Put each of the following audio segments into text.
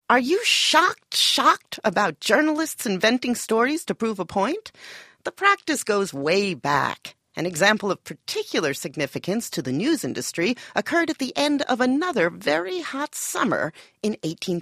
Are you shocked about journalists inventing stories to prove a point? The practice goes way back. An example of particular significance to the news industry occurred at the end of another very hot summer in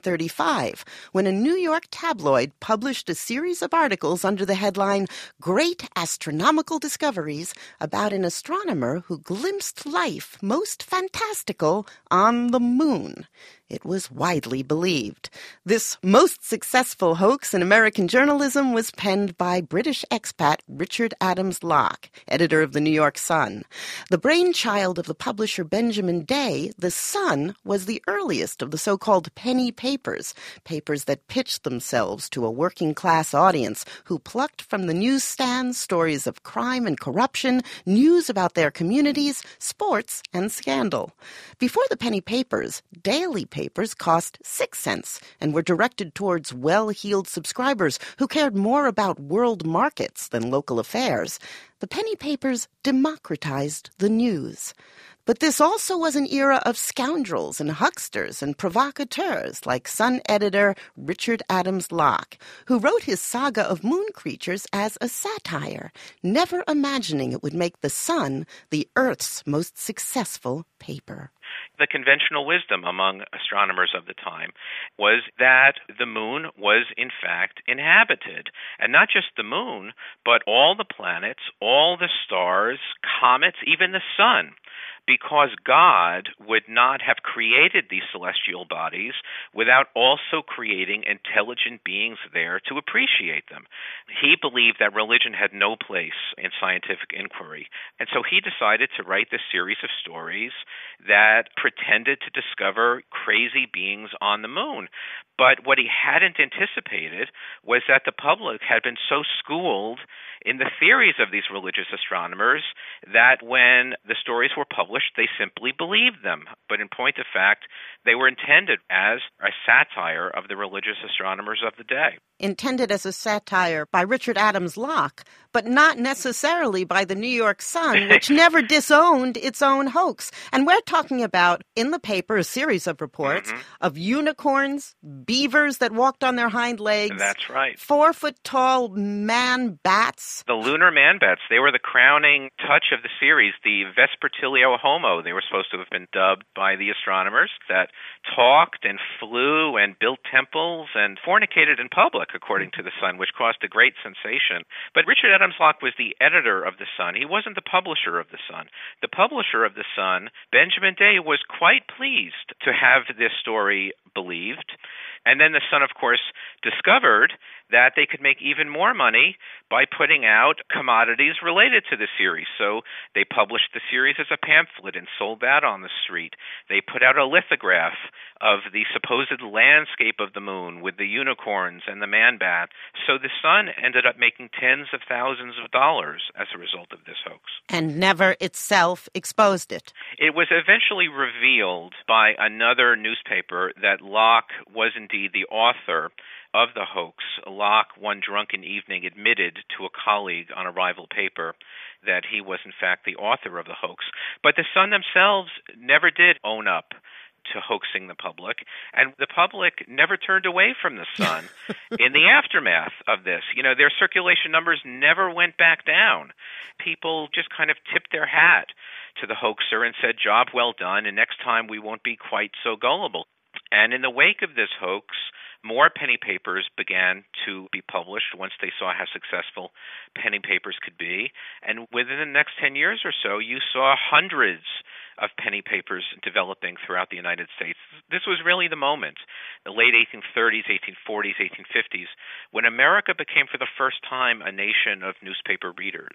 1835, when a New York tabloid published a series of articles under the headline "Great Astronomical Discoveries" about an astronomer who glimpsed life most fantastical on the moon. It was widely believed. This most successful hoax in American journalism was penned by British expat Richard Adams Locke, editor of the New York Sun. The brainchild of the publisher Benjamin Day, the Sun was the earliest of the so-called penny papers, papers that pitched themselves to a working-class audience who plucked from the newsstands stories of crime and corruption, news about their communities, sports, and scandal. Before the penny papers, daily papers cost 6 cents and were directed towards well-heeled subscribers who cared more about world markets than local affairs. The penny papers democratized the news. But this also was an era of scoundrels and hucksters and provocateurs like Sun editor Richard Adams Locke, who wrote his saga of moon creatures as a satire, never imagining it would make the Sun the Earth's most successful paper. The conventional wisdom among astronomers of the time was that the moon was, in fact, inhabited. And not just the moon, but all the planets, all the stars, comets, even the sun. Because God would not have created these celestial bodies without also creating intelligent beings there to appreciate them. He believed that religion had no place in scientific inquiry. And so he decided to write this series of stories that pretended to discover crazy beings on the moon. But what he hadn't anticipated was that the public had been so schooled in the theories of these religious astronomers that when the stories were published, they simply believed them. But in point of fact, they were intended as a satire of the religious astronomers of the day. Intended as a satire by Richard Adams Locke, but not necessarily by the New York Sun, which never disowned its own hoax. And we're talking about, in the paper, a series of reports of unicorns, beavers that walked on their hind legs. That's right. 4-foot-tall man-bats. The lunar man-bats, they were the crowning touch of the series, the Vespertilio Homo. They were supposed to have been dubbed by the astronomers that talked and flew and built temples and fornicated in public, according to the Sun, which caused a great sensation. But Richard Adams Locke was the editor of the Sun. He wasn't the publisher of the Sun. The publisher of the Sun, Benjamin Day, was quite pleased to have this story believed. And then the Sun, of course, discovered that they could make even more money by putting out commodities related to the series. So they published the series as a pamphlet and sold that on the street. They put out a lithograph of the supposed landscape of the moon with the unicorns and the man-bat. So the Sun ended up making tens of thousands of dollars as a result of this hoax. And never itself exposed it. It was eventually revealed by another newspaper that Locke was indeed the author of the hoax. Locke, one drunken evening, admitted to a colleague on a rival paper that he was, in fact, the author of the hoax. But the Sun themselves never did own up to hoaxing the public, and the public never turned away from the Sun in the aftermath of this. You know, their circulation numbers never went back down. People just kind of tipped their hat to the hoaxer and said, "Job well done, and next time we won't be quite so gullible." And in the wake of this hoax, more penny papers began to be published once they saw how successful penny papers could be. And within the next 10 years or so, you saw hundreds of penny papers developing throughout the United States. This was really the moment, the late 1830s, 1840s, 1850s, when America became for the first time a nation of newspaper readers.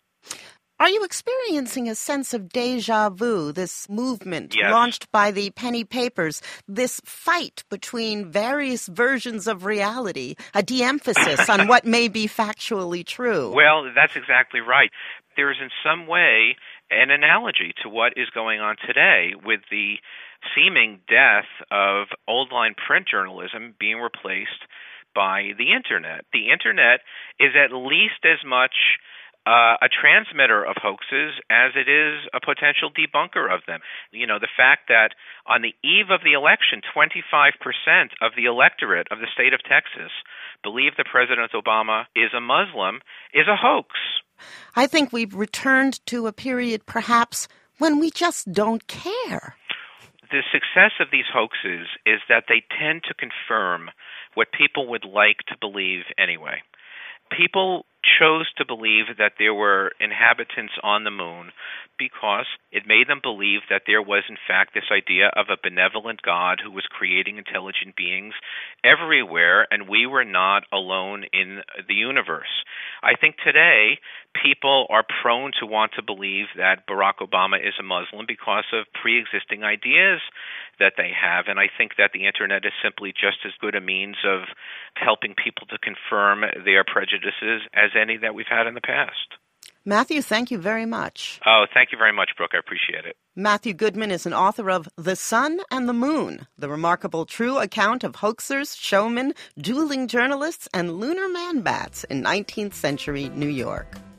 Are you experiencing a sense of déjà vu, this movement Yes. launched by the penny papers, this fight between various versions of reality, a de-emphasis on what may be factually true? Well, that's exactly right. There is in some way an analogy to what is going on today with the seeming death of old-line print journalism being replaced by the Internet. The Internet is at least as much a transmitter of hoaxes as it is a potential debunker of them. You know, the fact that on the eve of the election, 25% of the electorate of the state of Texas believe that President Obama is a Muslim is a hoax. I think we've returned to a period perhaps when we just don't care. The success of these hoaxes is that they tend to confirm what people would like to believe anyway. People chose to believe that there were inhabitants on the moon because it made them believe that there was, in fact, this idea of a benevolent God who was creating intelligent beings everywhere, and we were not alone in the universe. I think today people are prone to want to believe that Barack Obama is a Muslim because of pre-existing ideas that they have, and I think that the Internet is simply just as good a means of helping people to confirm their prejudices as any that we've had in the past. Matthew, thank you very much. Oh, thank you very much, Brooke. I appreciate it. Matthew Goodman is an author of The Sun and the Moon, the remarkable true account of hoaxers, showmen, dueling journalists, and lunar man-bats in 19th century New York.